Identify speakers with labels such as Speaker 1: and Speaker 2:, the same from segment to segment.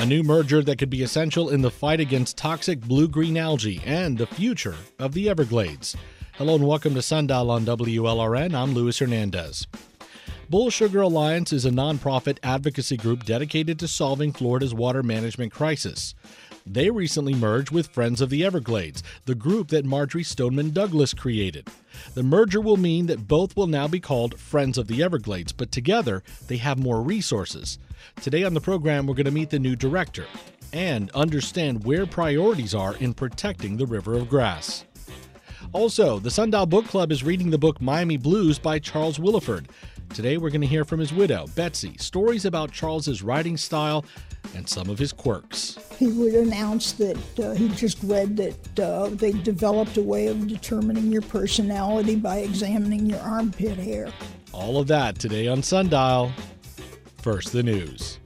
Speaker 1: A new merger that could be essential in the fight against toxic blue-green algae and the future of the Everglades. Hello and welcome to Sundial on WLRN. I'm Luis Hernandez. Bull Sugar Alliance is a nonprofit advocacy group dedicated to solving Florida's water management crisis. They recently merged with Friends of the Everglades, the group that Marjory Stoneman Douglas created. The merger will mean that both will now be called Friends of the Everglades, but together they have more resources. Today on the program, we're going to meet the new director and understand where priorities are in protecting the River of Grass. Also, the Sundial Book Club is reading the book Miami Blues by Charles Willeford. Today we're going to hear from his widow, Betsy, stories about Charles's writing style and some of his quirks.
Speaker 2: He would announce that he just read that they developed a way of determining your personality by examining your armpit hair.
Speaker 1: All of that today on Sundial. First, the news.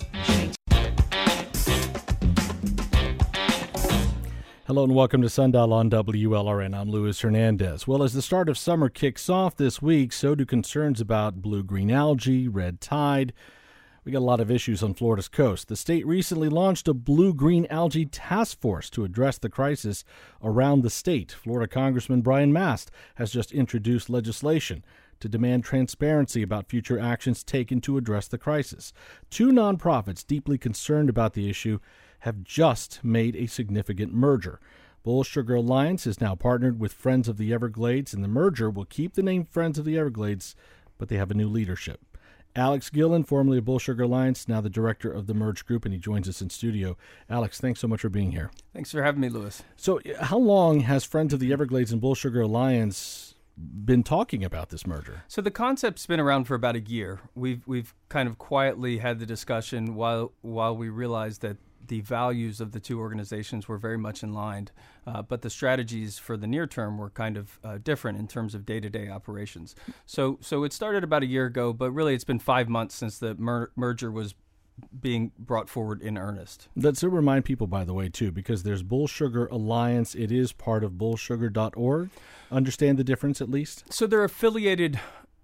Speaker 1: Hello and welcome to Sundial on WLRN. I'm Luis Hernandez. Well, as the start of summer kicks off this week, so do concerns about blue-green algae, red tide. We got a lot of issues on Florida's coast. The state recently launched a blue-green algae task force to address the crisis around the state. Florida Congressman Brian Mast has just introduced legislation to demand transparency about future actions taken to address the crisis. Two nonprofits deeply concerned about the issue have just made a significant merger. Bull Sugar Alliance is now partnered with Friends of the Everglades, and the merger will keep the name Friends of the Everglades, but they have a new leadership. Alex Gillen, formerly of Bull Sugar Alliance, now the director of the merged group, and he joins us in studio. Alex, thanks so much for being here.
Speaker 3: Thanks for having me, Luis.
Speaker 1: So how long has Friends of the Everglades and Bull Sugar Alliance been talking about this merger?
Speaker 3: So the concept's been around for about a year. We've kind of quietly had the discussion while we realized that the values of the two organizations were very much in line, but the strategies for the near term were kind of different in terms of day-to-day operations. So it started about a year ago, but really it's been 5 months since the merger was being brought forward in earnest.
Speaker 1: Let's remind people, by the way, too, because there's Bull Sugar Alliance. It is part of bullsugar.org. Understand the difference, at least?
Speaker 3: So they're affiliated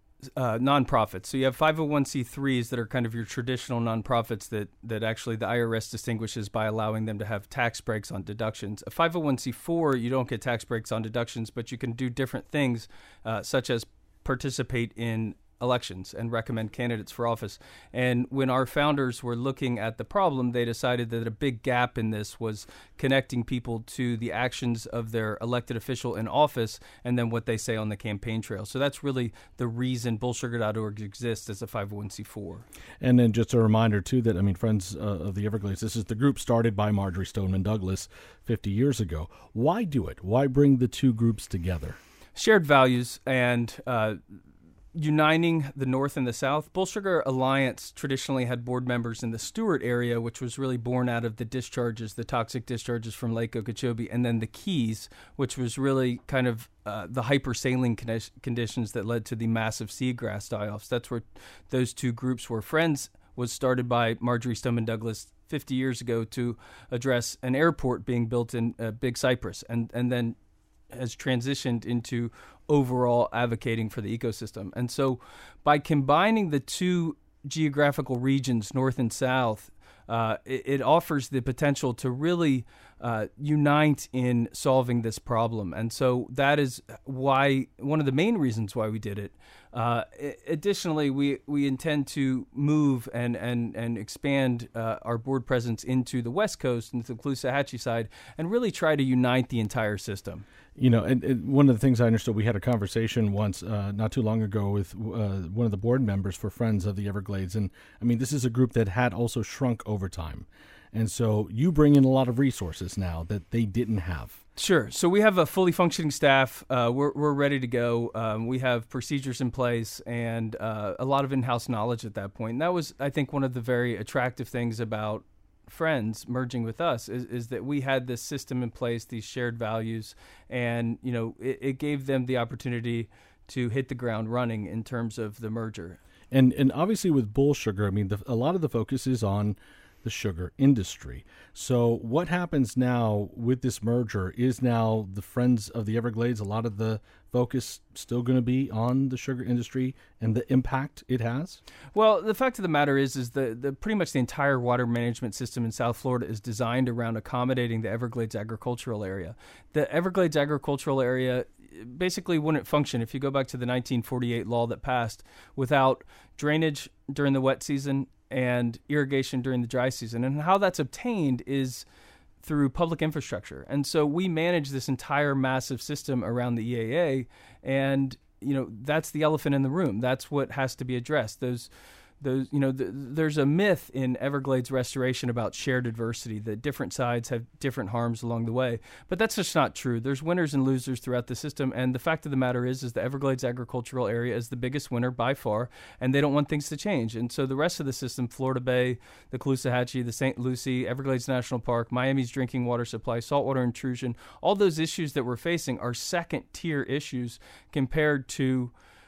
Speaker 3: nonprofits. So you have 501c3s that are kind of your traditional nonprofits that actually the IRS distinguishes by allowing them to have tax breaks on deductions. A 501c4, you don't get tax breaks on deductions, but you can do different things such as participate in elections and recommend candidates for office. And when our founders were looking at the problem, they decided that a big gap in this was connecting people to the actions of their elected official in office and then what they say on the campaign trail. So that's really the reason bullsugar.org exists as a 501c4.
Speaker 1: And then just a reminder, too, that, Friends of the Everglades, this is the group started by Marjory Stoneman Douglas 50 years ago. Why do it? Why bring the two groups together?
Speaker 3: Shared values and uniting the North and the South. Bull Sugar Alliance traditionally had board members in the Stewart area, which was really born out of the discharges, the toxic discharges from Lake Okeechobee, and then the Keys, which was really kind of the hypersaline conditions that led to the massive seagrass die-offs. That's where those two groups were. Friends was started by Marjory Stoneman Douglas 50 years ago to address an airport being built in Big Cypress, and then has transitioned into overall advocating for the ecosystem. And so by combining the two geographical regions, North and South, it offers the potential to really unite in solving this problem. And so that is why one of the main reasons why we did it. Additionally, we intend to move and expand our board presence into the West Coast, into the Caloosahatchee side, and really try to unite the entire system.
Speaker 1: And one of the things I understood, we had a conversation once, not too long ago, with one of the board members for Friends of the Everglades. And this is a group that had also shrunk over time. And so you bring in a lot of resources now that they didn't have.
Speaker 3: Sure. So we have a fully functioning staff. We're ready to go. We have procedures in place and a lot of in-house knowledge at that point. And that was, I think, one of the very attractive things about Friends merging with us is that we had this system in place, these shared values, and it gave them the opportunity to hit the ground running in terms of the merger.
Speaker 1: And obviously with Bull Sugar, a lot of the focus is on the sugar industry. So what happens now with this merger? Is now the Friends of the Everglades, a lot of the focus still going to be on the sugar industry and the impact it has?
Speaker 3: Well, the fact of the matter is the pretty much the entire water management system in South Florida is designed around accommodating the Everglades agricultural area. The Everglades agricultural area basically wouldn't function, if you go back to the 1948 law that passed, without drainage during the wet season and irrigation during the dry season. And how that's obtained is through public infrastructure. And so we manage this entire massive system around the EAA, and that's the elephant in the room. That's what has to be addressed. There's a myth in Everglades restoration about shared adversity, that different sides have different harms along the way. But that's just not true. There's winners and losers throughout the system. And the fact of the matter is the Everglades agricultural area is the biggest winner by far, and they don't want things to change. And so the rest of the system, Florida Bay, the Caloosahatchee, the St. Lucie, Everglades National Park, Miami's drinking water supply, saltwater intrusion, all those issues that we're facing are second-tier issues compared to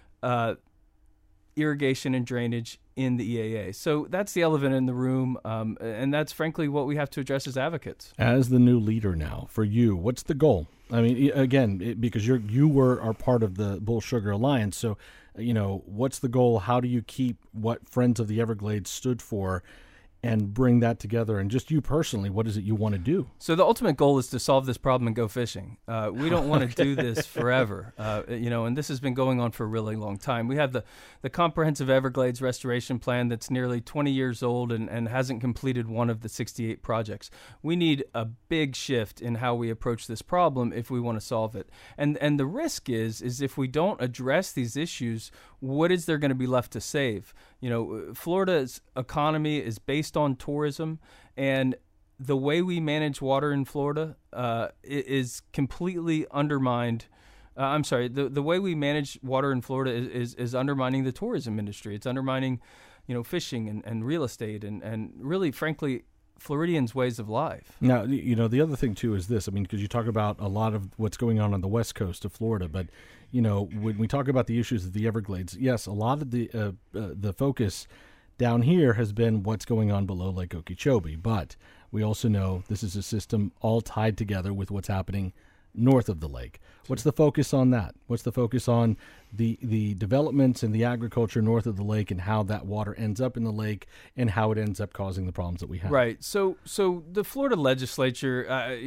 Speaker 3: irrigation and drainage in the EAA. So that's the elephant in the room, and that's frankly what we have to address as advocates.
Speaker 1: As the new leader now, for you, what's the goal? I mean, again, because you are part of the Bull Sugar Alliance, so what's the goal? How do you keep what Friends of the Everglades stood for and bring that together? And just you personally, what is it you want to do?
Speaker 3: So the ultimate goal is to solve this problem and go fishing. We don't want to do this forever, and this has been going on for a really long time. We have the Comprehensive Everglades Restoration Plan that's nearly 20 years old and hasn't completed one of the 68 projects. We need a big shift in how we approach this problem if we want to solve it. And the risk is if we don't address these issues, what is there going to be left to save? Florida's economy is based on tourism, and the way we manage water in Florida is completely undermined. The way we manage water in Florida is undermining the tourism industry. It's undermining, fishing and real estate and really, frankly, Floridians' ways of life.
Speaker 1: Now, the other thing, too, is this. I mean, because you talk about a lot of what's going on the west coast of Florida, but, when we talk about the issues of the Everglades, yes, a lot of the focus down here has been what's going on below Lake Okeechobee, but we also know this is a system all tied together with what's happening north of the lake. What's the focus on that? What's the focus on the developments and the agriculture north of the lake and how that water ends up in the lake and how it ends up causing the problems that we have?
Speaker 3: Right. So the Florida legislature,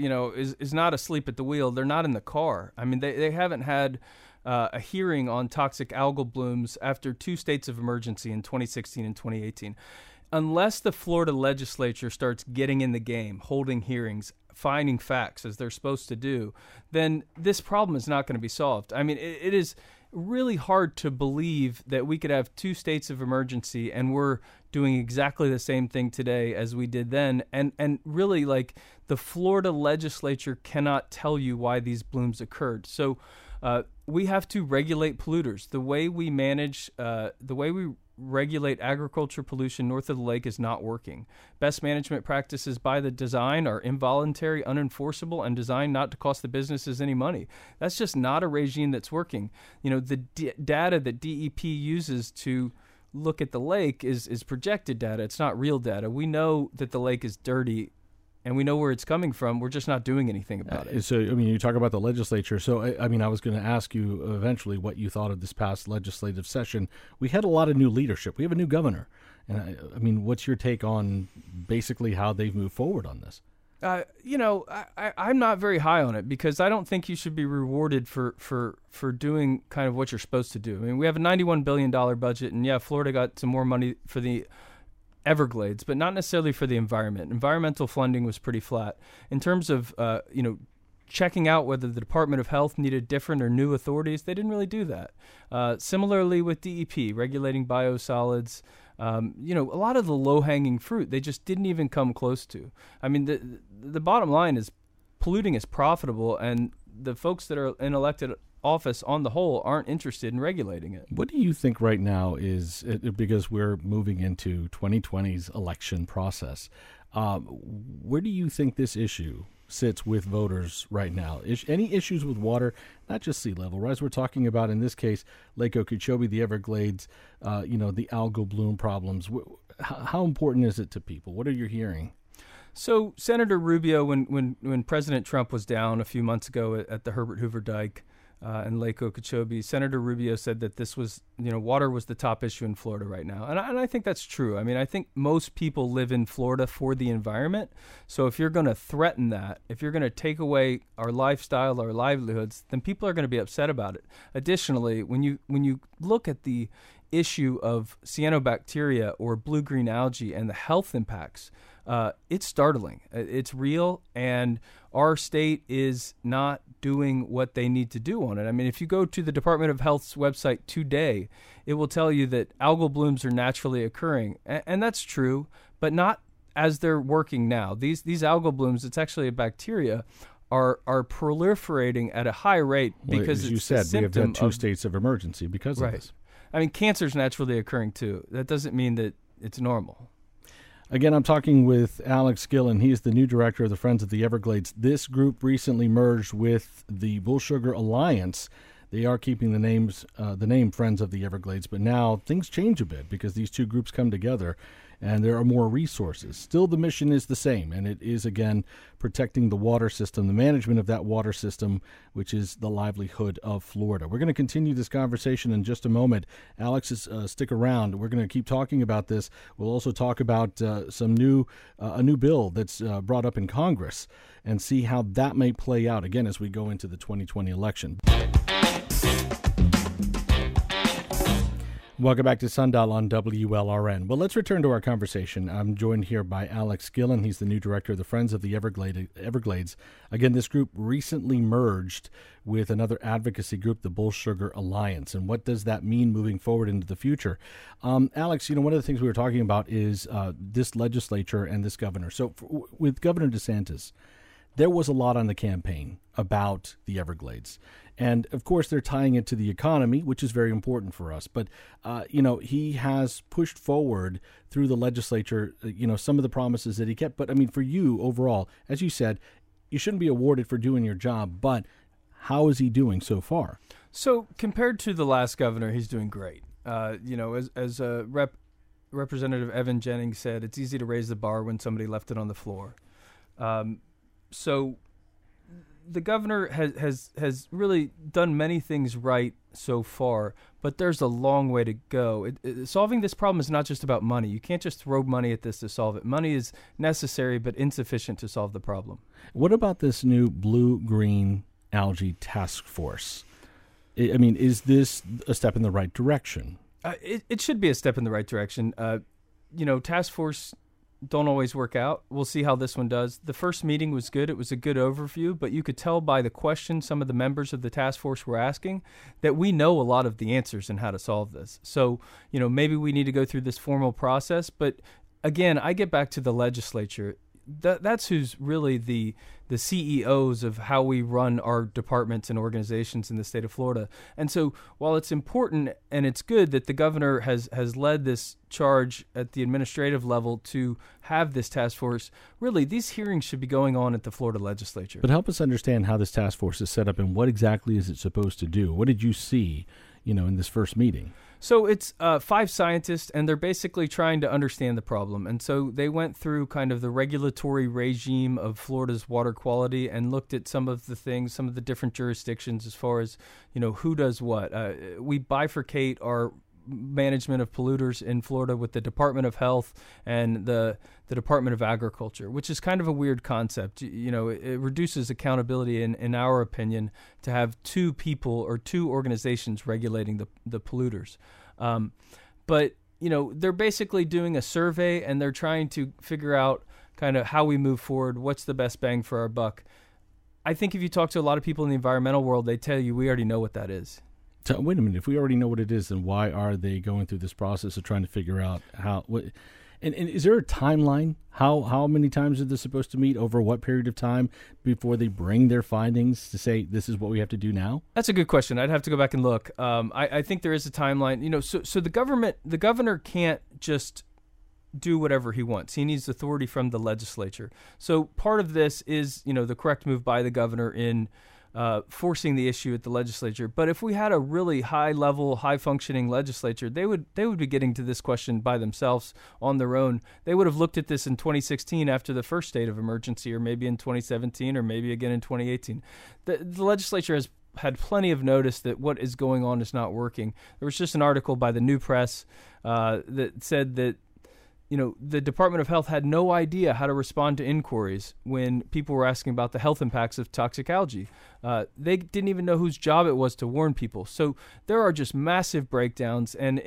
Speaker 3: is not asleep at the wheel. They're not in the car. I mean, they haven't had a hearing on toxic algal blooms after 2 states of emergency in 2016 and 2018. Unless the Florida legislature starts getting in the game, holding hearings, finding facts as they're supposed to do, then this problem is not going to be solved. I mean, it is really hard to believe that we could have 2 states of emergency and we're doing exactly the same thing today as we did then. And really, like, the Florida legislature cannot tell you why these blooms occurred. So we have to regulate polluters. The way we regulate agriculture pollution north of the lake is not working. Best management practices by the design are involuntary, unenforceable, and designed not to cost the businesses any money. That's just not a regime that's working. The data that DEP uses to look at the lake is projected data. It's not real data. We know that the lake is dirty, and we know where it's coming from. We're just not doing anything about it.
Speaker 1: So, I mean, you talk about the legislature. So, I was going to ask you eventually what you thought of this past legislative session. We had a lot of new leadership. We have a new governor. And, what's your take on basically how they've moved forward on this?
Speaker 3: I'm not very high on it because I don't think you should be rewarded for doing kind of what you're supposed to do. I mean, we have a $91 billion budget, and, Florida got some more money for the Everglades, but not necessarily for the environment. Environmental funding was pretty flat. In terms of, checking out whether the Department of Health needed different or new authorities, they didn't really do that. Similarly with DEP, regulating biosolids, a lot of the low-hanging fruit, they just didn't even come close to. I mean, the bottom line is polluting is profitable, and the folks that are in elected office on the whole aren't interested in regulating it.
Speaker 1: What do you think right now is, because we're moving into 2020's election process, where do you think this issue sits with voters right now? Any issues with water, not just sea level rise, we're talking about in this case Lake Okeechobee, the Everglades, the algal bloom problems. how important is it to people? What are you hearing?
Speaker 3: So Senator Rubio, when President Trump was down a few months ago at the Herbert Hoover Dike in Lake Okeechobee, Senator Rubio said that this was, water was the top issue in Florida right now. And I think that's true. I mean, I think most people live in Florida for the environment. So if you're going to threaten that, if you're going to take away our lifestyle, our livelihoods, then people are going to be upset about it. Additionally, when you look at the issue of cyanobacteria or blue-green algae and the health impacts, it's startling. It's real, and our state is not doing what they need to do on it. I mean, if you go to the Department of Health's website today, it will tell you that algal blooms are naturally occurring, and that's true, but not as they're working now. These algal blooms, it's actually a bacteria, are proliferating at a high rate because,
Speaker 1: as you said, we have had 2 states of emergency because of this.
Speaker 3: I mean, cancer's naturally occurring too. That doesn't mean that it's normal.
Speaker 1: Again, I'm talking with Alex Gillen. He is the new director of the Friends of the Everglades. This group recently merged with the Bull Sugar Alliance. They are keeping the name Friends of the Everglades, but now things change a bit because these 2 groups come together and there are more resources. Still, the mission is the same, and it is, again, protecting the water system, the management of that water system, which is the livelihood of Florida. We're going to continue this conversation in just a moment. Alex, stick around. We're going to keep talking about this. We'll also talk about a new bill that's brought up in Congress and see how that may play out, again, as we go into the 2020 election. Welcome back to Sundial on WLRN. Well, let's return to our conversation. I'm joined here by Alex Gillen. He's the new director of the Friends of the Everglades. Again, this group recently merged with another advocacy group, the Bull Sugar Alliance. And what does that mean moving forward into the future? Alex, one of the things we were talking about is this legislature and this governor. So with Governor DeSantis, there was a lot on the campaign about the Everglades. And, of course, they're tying it to the economy, which is very important for us. But, he has pushed forward through the legislature, some of the promises that he kept. But, I mean, for you overall, as you said, you shouldn't be awarded for doing your job. But how is he doing so far?
Speaker 3: So compared to the last governor, he's doing great. As Representative Evan Jennings said, it's easy to raise the bar when somebody left it on the floor. So the governor has really done many things right so far, but there's a long way to go. Solving this problem is not just about money. You can't just throw money at this to solve it. Money is necessary but insufficient to solve the problem.
Speaker 1: What about this new blue-green algae task force? I mean, is this a step in the right direction?
Speaker 3: It should be a step in the right direction. Task force don't always work out. We'll see how this one does. The first meeting was good. It was a good overview, but you could tell by the questions some of the members of the task force were asking that we know a lot of the answers and how to solve this. So, maybe we need to go through this formal process. But again, I get back to the legislature. That's who's really the CEOs of how we run our departments and organizations in the state of Florida. And so while it's important and it's good that the governor has led this charge at the administrative level to have this task force, really these hearings should be going on at the Florida legislature.
Speaker 1: But help us understand how this task force is set up and what exactly is it supposed to do? What did you see, in this first meeting?
Speaker 3: So it's 5 scientists, and they're basically trying to understand the problem. And so they went through kind of the regulatory regime of Florida's water quality and looked at some of the things, some of the different jurisdictions as far as, who does what. We bifurcate our management of polluters in Florida with the Department of Health and the Department of Agriculture, which is kind of a weird concept. It reduces accountability, in our opinion, to have 2 people or 2 organizations regulating the polluters. But they're basically doing a survey, and they're trying to figure out kind of how we move forward, what's the best bang for our buck. I think if you talk to a lot of people in the environmental world, they tell you we already know what that is.
Speaker 1: So, wait a minute. If we already know what it is, then why are they going through this process of trying to figure out how? And is there a timeline? How many times are they supposed to meet? Over what period of time before they bring their findings to say this is what we have to do now?
Speaker 3: That's a good question. I'd have to go back and look. I think there is a timeline. So the governor can't just do whatever he wants. He needs authority from the legislature. So part of this is the correct move by the governor in forcing the issue at the legislature. But if we had a really high-level, high-functioning legislature, they would be getting to this question by themselves on their own. They would have looked at this in 2016 after the first state of emergency, or maybe in 2017, or maybe again in 2018. The legislature has had plenty of notice that what is going on is not working. There was just an article by the New Press that said that the Department of Health had no idea how to respond to inquiries when people were asking about the health impacts of toxic algae. They didn't even know whose job it was to warn people. So there are just massive breakdowns, and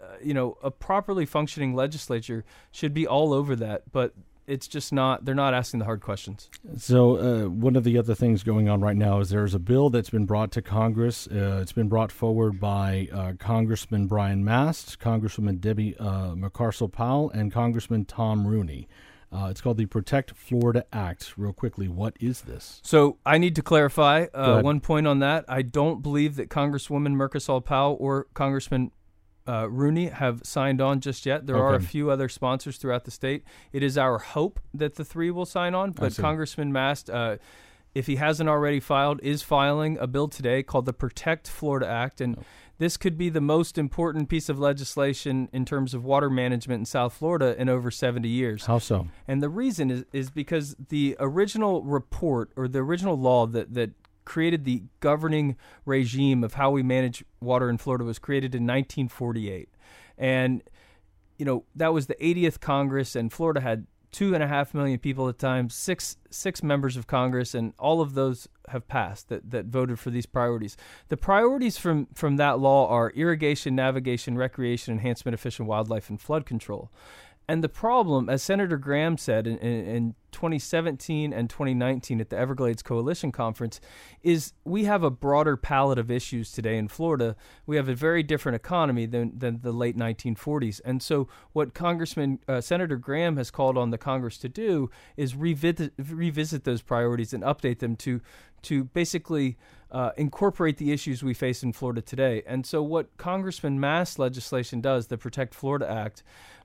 Speaker 3: a properly functioning legislature should be all over that, but it's just not. They're not asking the hard questions.
Speaker 1: So one of the other things going on right now is there's a bill that's been brought to Congress. It's been brought forward by Congressman Brian Mast, Congresswoman Debbie McCarcel-Powell, and Congressman Tom Rooney. It's called the Protect Florida Act. Real quickly, what is this?
Speaker 3: So I need to clarify one point on that. I don't believe that Congresswoman McCarcel-Powell or Congressman Rooney have signed on just yet. There are a few other sponsors throughout the state. It is our hope that the three will sign on, but Congressman Mast, if he hasn't already filed, is filing a bill today called the Protect Florida Act, and this could be the most important piece of legislation in terms of water management in South Florida in over 70 years.
Speaker 1: How so?
Speaker 3: And the reason is because the original report, or the original law that created the governing regime of how we manage water in Florida, was created in 1948. And, that was the 80th Congress, and Florida had 2.5 million people at the time, six members of Congress, and all of those have passed that voted for these priorities. The priorities from that law are irrigation, navigation, recreation, enhancement, efficient wildlife, and flood control. And the problem, as Senator Graham said in 2017 and 2019 at the Everglades Coalition Conference, is we have a broader palette of issues today in Florida. We have a very different economy than the late 1940s. And so what Senator Graham has called on the Congress to do is revisit those priorities and update them to basically incorporate the issues we face in Florida today. And so what Congressman Mast's legislation does, the Protect Florida Act,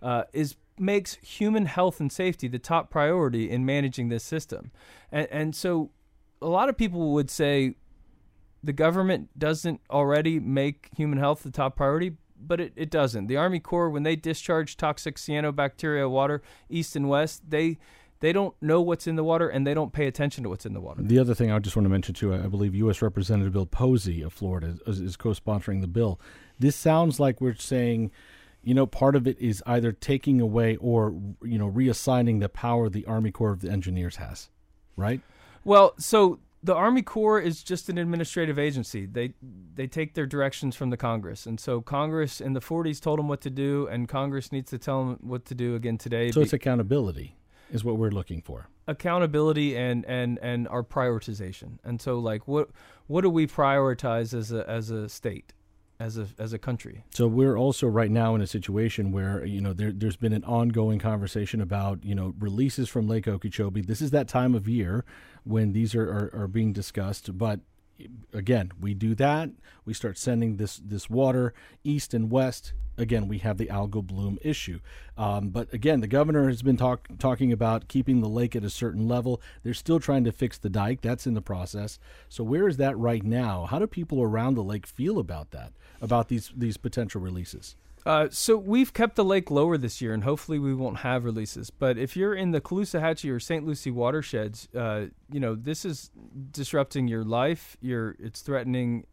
Speaker 3: makes human health and safety the top priority in managing this system. And so a lot of people would say the government doesn't already make human health the top priority, but it doesn't. The Army Corps, when they discharge toxic cyanobacteria water east and west, they don't know what's in the water, and they don't pay attention to what's in the water.
Speaker 1: The other thing I just want to mention, too, I believe U.S. Representative Bill Posey of Florida is co-sponsoring the bill. This sounds like we're saying, part of it is either taking away or, reassigning the power the Army Corps of Engineers has, right?
Speaker 3: Well, so the Army Corps is just an administrative agency. They take their directions from the Congress. And so Congress in the 40s told them what to do, and Congress needs to tell them what to do again today.
Speaker 1: So it's accountability is what we're looking for.
Speaker 3: Accountability and our prioritization. And so, what do we prioritize as a state, as a country?
Speaker 1: So we're also right now in a situation where there's been an ongoing conversation about releases from Lake Okeechobee. This is that time of year when these are being discussed, but again, we do that. We start sending this water east and west. Again, we have the algal bloom issue. But again, the governor has been talking about keeping the lake at a certain level. They're still trying to fix the dike. That's in the process. So where is that right now? How do people around the lake feel about that, about these potential releases?
Speaker 3: So we've kept the lake lower this year, and hopefully we won't have releases. But if you're in the Caloosahatchee or St. Lucie watersheds, this is disrupting your life. It's threatening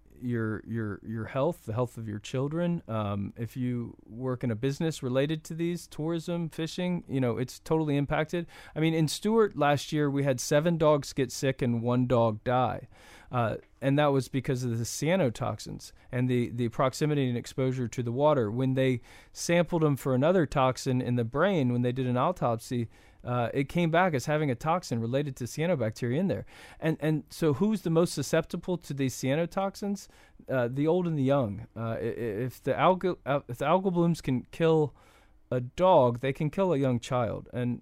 Speaker 3: your health, the health of your children. If you work in a business related to these, tourism, fishing, it's totally impacted. I mean, in Stuart last year, we had 7 dogs get sick and 1 dog die. And that was because of the cyanotoxins and the proximity and exposure to the water. When they sampled them for another toxin in the brain, when they did an autopsy, it came back as having a toxin related to cyanobacteria in there. And so who's the most susceptible to these cyanotoxins? The old and the young. If the algal blooms can kill a dog, they can kill a young child. And,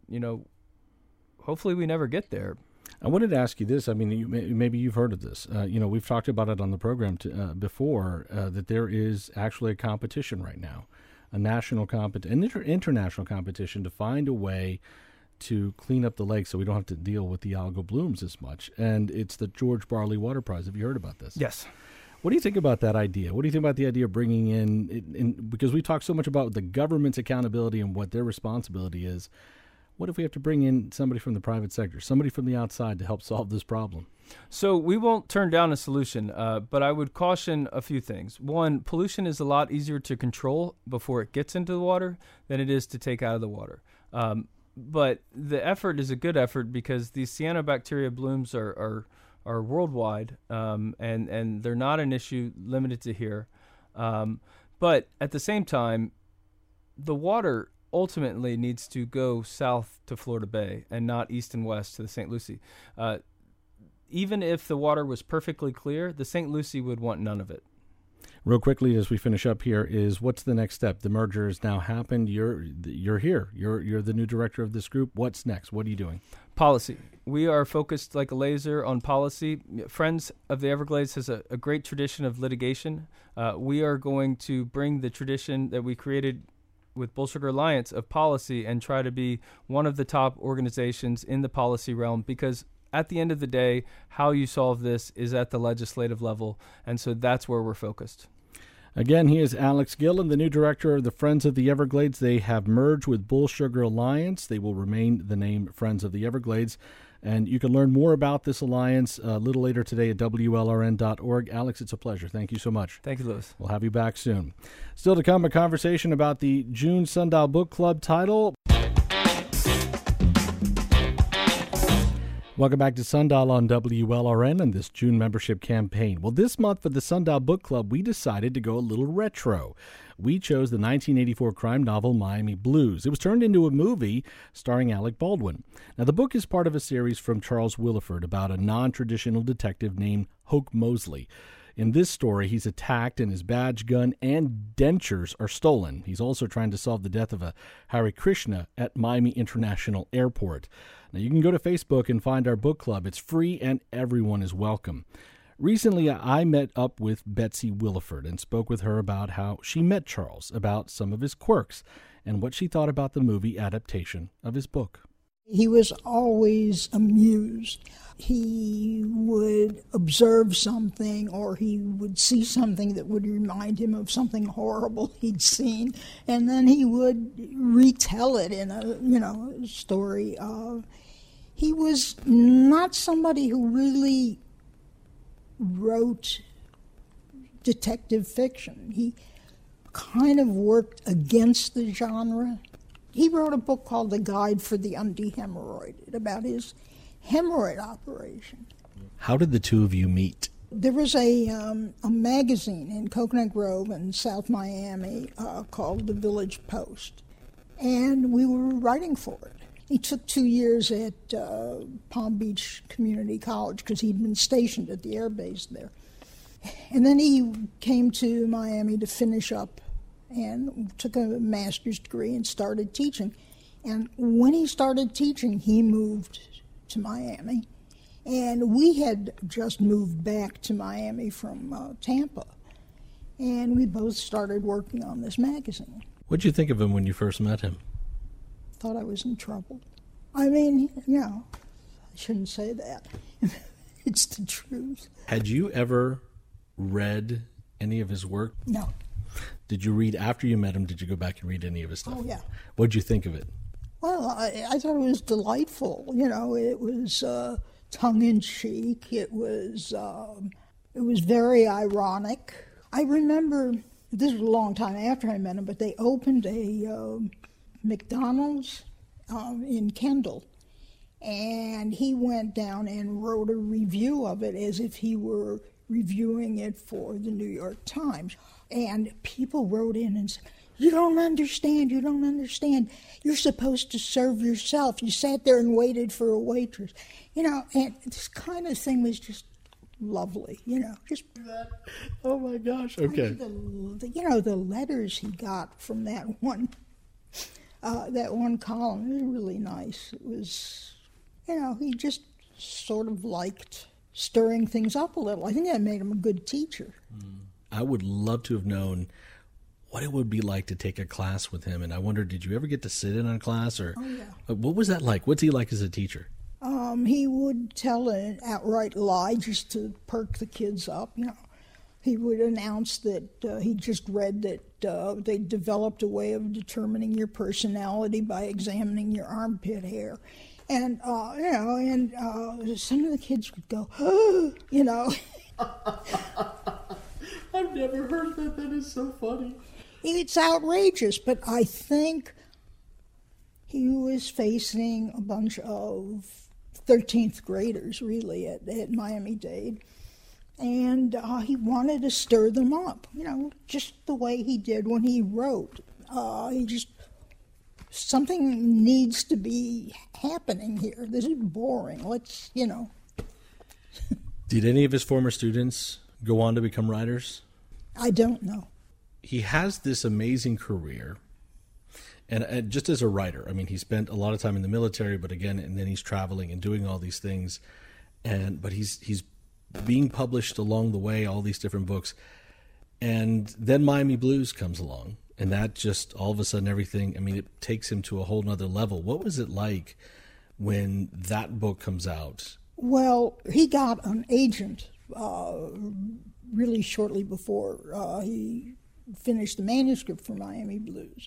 Speaker 3: hopefully we never get there.
Speaker 1: I wanted to ask you this. I mean, maybe you've heard of this. We've talked about it on the program before, that there is actually a competition right now, a national international competition to find a way to clean up the lake so we don't have to deal with the algal blooms as much. And it's the George Barley Water Prize. Have you heard about this?
Speaker 3: Yes.
Speaker 1: What do you think about that idea? What do you think about the idea of bringing in because we talk so much about the government's accountability and what their responsibility is. What if we have to bring in somebody from the private sector, somebody from the outside to help solve this problem?
Speaker 3: So we won't turn down a solution, but I would caution a few things. One, pollution is a lot easier to control before it gets into the water than it is to take out of the water. But the effort is a good effort because these cyanobacteria blooms are worldwide, and they're not an issue limited to here. But at the same time, the water ultimately needs to go south to Florida Bay and not east and west to the St. Lucie. Even if the water was perfectly clear, the St. Lucie would want none of it.
Speaker 1: Real quickly, as we finish up here, is what's the next step? The merger has now happened. You're here. You're the new director of this group. What's next? What are you doing?
Speaker 3: Policy. We are focused like a laser on policy. Friends of the Everglades has a great tradition of litigation. We are going to bring the tradition that we created with Bull Sugar Alliance of policy and try to be one of the top organizations in the policy realm, because at the end of the day, how you solve this is at the legislative level, and so that's where we're focused.
Speaker 1: Again, he is Alex Gillen, the new director of the Friends of the Everglades. They have merged with Bull Sugar Alliance. They will remain the name Friends of the Everglades. And you can learn more about this alliance a little later today at WLRN.org. Alex, it's a pleasure. Thank you so much.
Speaker 3: Thank you, Louis.
Speaker 1: We'll have you back soon. Still to come, a conversation about the June Sundial Book Club title. Welcome back to Sundial on WLRN and this June membership campaign. Well, this month for the Sundial Book Club, we decided to go a little retro. We chose the 1984 crime novel Miami Blues. It was turned into a movie starring Alec Baldwin. Now, the book is part of a series from Charles Willeford about a non-traditional detective named Hoke Mosley. In this story, he's attacked and his badge, gun, and dentures are stolen. He's also trying to solve the death of a Hare Krishna at Miami International Airport. Now, you can go to Facebook and find our book club. It's free and everyone is welcome. Recently, I met up with Betsy Willeford and spoke with her about how she met Charles, about some of his quirks, and what she thought about the movie adaptation of his book.
Speaker 2: He was always amused. He would observe something or he would see something that would remind him of something horrible he'd seen, and then he would retell it in a story. He was not somebody who really wrote detective fiction. He kind of worked against the genre. He wrote a book called The Guide for the Undehemorrhoided about his hemorrhoid operation.
Speaker 1: How did the two of you meet?
Speaker 2: There was a magazine in Coconut Grove in South Miami called The Village Post, and we were writing for it. He took 2 years at Palm Beach Community College because he'd been stationed at the air base there. And then he came to Miami to finish up and took a master's degree and started teaching. And when he started teaching, he moved to Miami. And we had just moved back to Miami from Tampa. And we both started working on this magazine.
Speaker 1: What'd you think of him when you first met him?
Speaker 2: Thought I was in trouble. I mean, I shouldn't say that. It's the truth.
Speaker 1: Had you ever read any of his work?
Speaker 2: No.
Speaker 1: Did you read after you met him? Did you go back and read any of his stuff?
Speaker 2: Oh, yeah.
Speaker 1: What'd you think of it?
Speaker 2: Well, I thought it was delightful. It was tongue-in-cheek. It was very ironic. I remember, this was a long time after I met him, but they opened a McDonald's in Kendall, and he went down and wrote a review of it as if he were reviewing it for the New York Times. And people wrote in and said, you don't understand. You're supposed to serve yourself. You sat there and waited for a waitress. And this kind of thing was just lovely, just...
Speaker 1: Oh, my gosh, okay.
Speaker 2: The letters he got from that one column, it was really nice. It was, he just sort of liked stirring things up a little. I think that made him a good teacher.
Speaker 1: I would love to have known what it would be like to take a class with him. And I wondered, did you ever get to sit in on class? Or
Speaker 2: Oh, yeah.
Speaker 1: what was that like? What's he like as a teacher?
Speaker 2: He would tell an outright lie just to perk the kids up, you know. He would announce that he just read that they developed a way of determining your personality by examining your armpit hair. And, you know, and some of the kids would go, oh, you know.
Speaker 1: I've never heard that. That is so funny.
Speaker 2: It's outrageous, but I think he was facing a bunch of 13th graders, really, at Miami-Dade. And he wanted to stir them up, you know, just the way he did when he wrote. Something needs to be happening here. This is boring. Let's, you know.
Speaker 1: Did any of his former students go on to become writers?
Speaker 2: I don't know.
Speaker 1: He has this amazing career, and just as a writer, I mean, he spent a lot of time in the military, but again, and then he's traveling and doing all these things, but he's being published along the way, all these different books, and then Miami Blues comes along, and that just all of a sudden everything. I mean, it takes him to a whole nother level. What was it like when that book comes out?
Speaker 2: Well, he got an agent really shortly before he finished the manuscript for Miami Blues.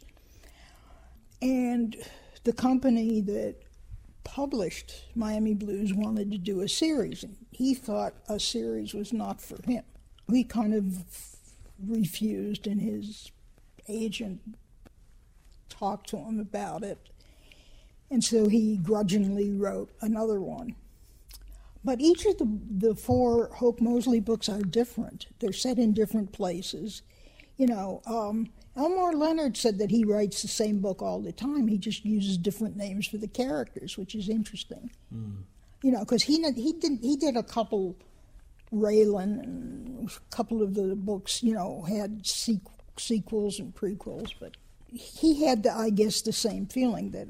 Speaker 2: And the company that published Miami Blues wanted to do a series, and he thought a series was not for him. He kind of refused, and his agent talked to him about it, and so he grudgingly wrote another one. But each of the four Hoke Mosley books are different. They're set in different places. You know, Elmore Leonard said that he writes the same book all the time. He just uses different names for the characters, which is interesting. You know, because he did a couple, Raylan, and a couple of the books, you know, had sequels and prequels, but he had, I guess, the same feeling that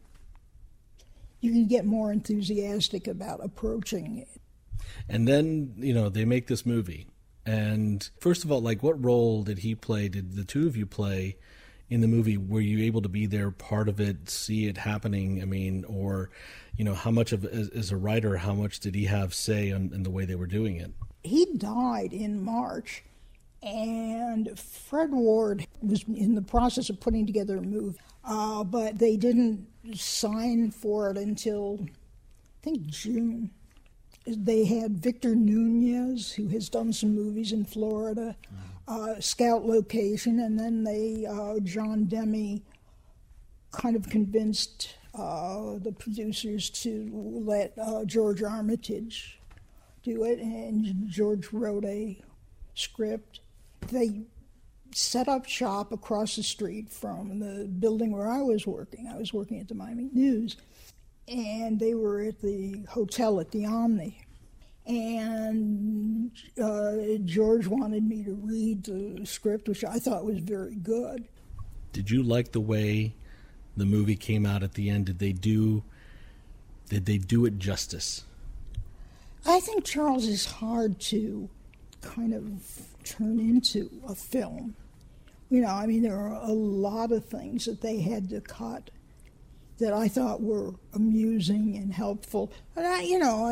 Speaker 2: you can get more enthusiastic about approaching it.
Speaker 1: And then, you know, they make this movie. And first of all, like, what role did he play? Did the two of you play in the movie? Were you able to be there, part of it, see it happening? I mean, or, you know, how much of, as a writer, how much did he have say in the way they were doing it?
Speaker 2: He died in March, and Fred Ward was in the process of putting together a movie, but they didn't sign for it until, I think, June. They had Victor Nunez, who has done some movies in Florida, scout location, and then John Demme kind of convinced the producers to let George Armitage do it, and George wrote a script. They set up shop across the street from the building where I was working. I was working at the Miami News. And they were at the hotel at the Omni. And George wanted me to read the script, which I thought was very good.
Speaker 1: Did you like the way the movie came out at the end? Did they do it justice?
Speaker 2: I think Charles is hard to kind of turn into a film. You know, I mean, there are a lot of things that they had to cut that I thought were amusing and helpful. But I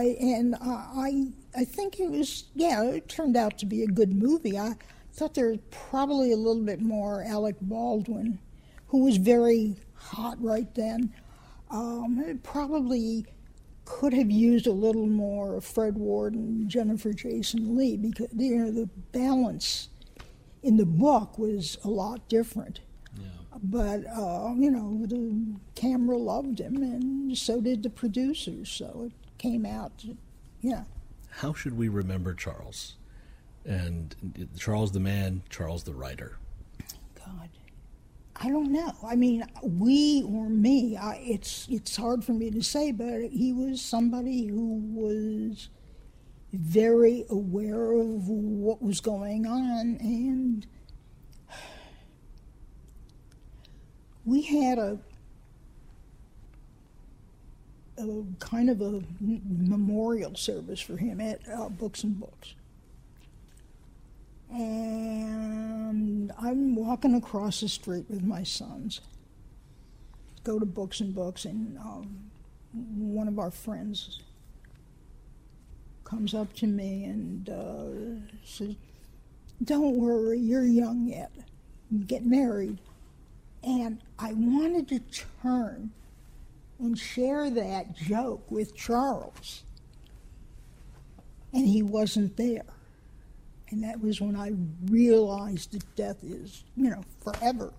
Speaker 2: think it was, it turned out to be a good movie. I thought there was probably a little bit more Alec Baldwin, who was very hot right then. It probably could have used a little more Fred Ward and Jennifer Jason Leigh, because, you know, the balance in the book was a lot different. But, you know, the camera loved him, and so did the producers, so it came out, yeah.
Speaker 1: How should we remember Charles? And Charles the man, Charles the writer?
Speaker 2: God, I don't know. I mean, we or me, it's hard for me to say, but he was somebody who was very aware of what was going on, and we had a kind of a memorial service for him at Books and Books. And I'm walking across the street with my sons, go to Books and Books, and one of our friends comes up to me and says, "Don't worry, you're young yet. Get married." And I wanted to turn and share that joke with Charles, and he wasn't there. And that was when I realized that death is, forever.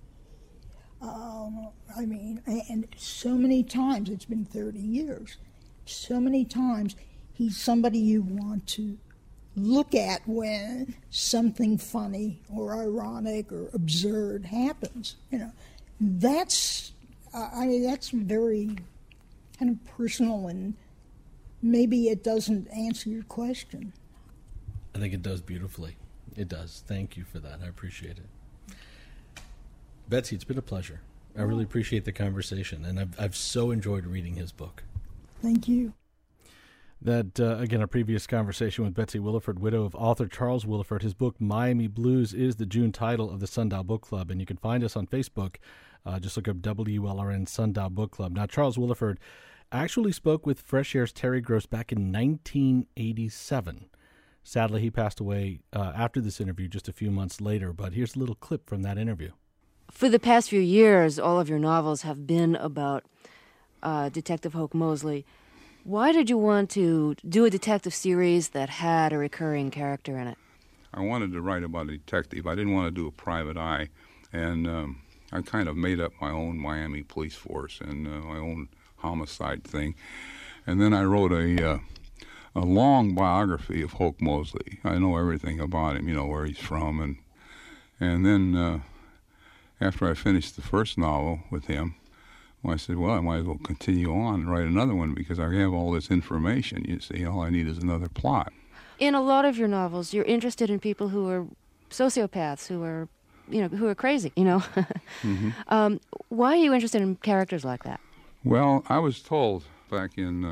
Speaker 2: And so many times, it's been 30 years, so many times he's somebody you want to look at when something funny or ironic or absurd happens. That's very kind of personal, and maybe it doesn't answer your question.
Speaker 1: I think it does beautifully. It does. Thank you for that. I appreciate it. Betsy, it's been a pleasure. I really appreciate the conversation, and I've so enjoyed reading his book.
Speaker 2: Thank you.
Speaker 1: That, again, a previous conversation with Betsy Willeford, widow of author Charles Willeford. His book, Miami Blues, is the June title of the Sundial Book Club, and you can find us on Facebook. Just look up WLRN Sundial Book Club. Now, Charles Willeford actually spoke with Fresh Air's Terry Gross back in 1987. Sadly, he passed away after this interview just a few months later, but here's a little clip from that interview.
Speaker 4: For the past few years, all of your novels have been about Detective Hoke Mosley. Why did you want to do a detective series that had a recurring character in it?
Speaker 5: I wanted to write about a detective. I didn't want to do a private eye, and I kind of made up my own Miami police force and my own homicide thing. And then I wrote a long biography of Hoke Mosley. I know everything about him, where he's from. And then after I finished the first novel with him, I said, well, I might as well continue on and write another one because I have all this information. You see, all I need is another plot.
Speaker 4: In a lot of your novels, you're interested in people who are sociopaths, who are crazy,
Speaker 5: Mm-hmm.
Speaker 4: Why are you interested in characters like that?
Speaker 5: Well, I was told back in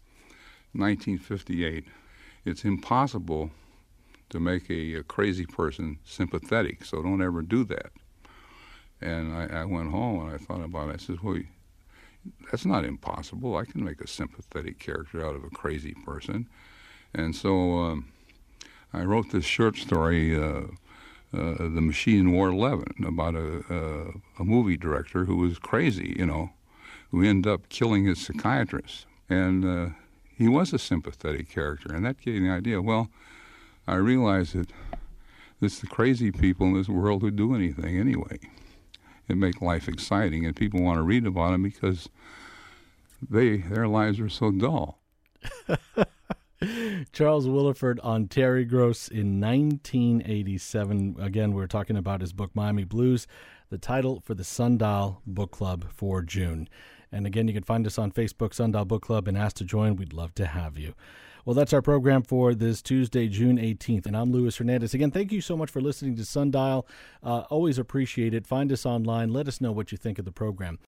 Speaker 5: 1958, it's impossible to make a crazy person sympathetic, so don't ever do that. And I went home and I thought about it. I said, well, that's not impossible. I can make a sympathetic character out of a crazy person. And so I wrote this short story, The Machine in Ward 11, about a movie director who was crazy, who ended up killing his psychiatrist. And he was a sympathetic character, and that gave me the idea. Well, I realized that it's the crazy people in this world who do anything anyway. It make life exciting, and people want to read about them because their lives are so dull.
Speaker 1: Charles Willeford on Terry Gross in 1987. Again, we're talking about his book, Miami Blues, the title for the Sundial Book Club for June. And again, you can find us on Facebook, Sundial Book Club, and ask to join. We'd love to have you. Well, that's our program for this Tuesday, June 18th. And I'm Luis Hernandez. Again, thank you so much for listening to Sundial. Always appreciate it. Find us online. Let us know what you think of the program.